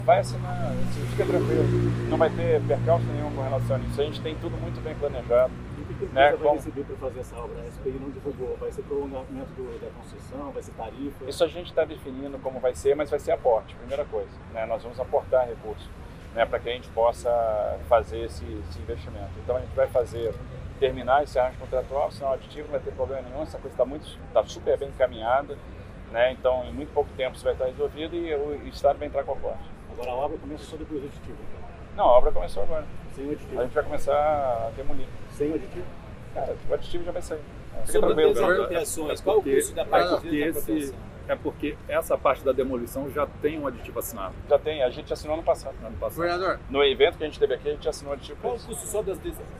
Vai assinar, fica tranquilo, não vai ter percalço nenhum com relação a isso, a gente tem tudo muito bem planejado. E o que a Né, empresa vai receber para fazer essa obra? A SPI não divulgou, vai ser prolongamento da construção, vai ser tarifa? Isso a gente está definindo como vai ser, mas vai ser aporte, primeira coisa. Né? Nós vamos aportar recursos, né, para que a gente possa fazer esse investimento. Então a gente vai terminar esse arranjo contratual, sinal aditivo, não vai ter problema nenhum, essa coisa está super bem encaminhada, né? Então em muito pouco tempo isso vai estar resolvido e o Estado vai entrar com o aporte. Agora a obra começa só depois do aditivo? Não, a obra começou agora. Sem o aditivo? A gente vai começar a demolir. Sem o aditivo? Cara, o aditivo já vai sair. Fica Sobre tranquilo. as apropriações, qual o custo da parte de apropriação? É porque essa parte da demolição já tem um aditivo assinado. Já tem, a gente assinou ano passado. Ano passado. Vereador, No evento que a gente teve aqui, a gente assinou o aditivo. Qual o custo só das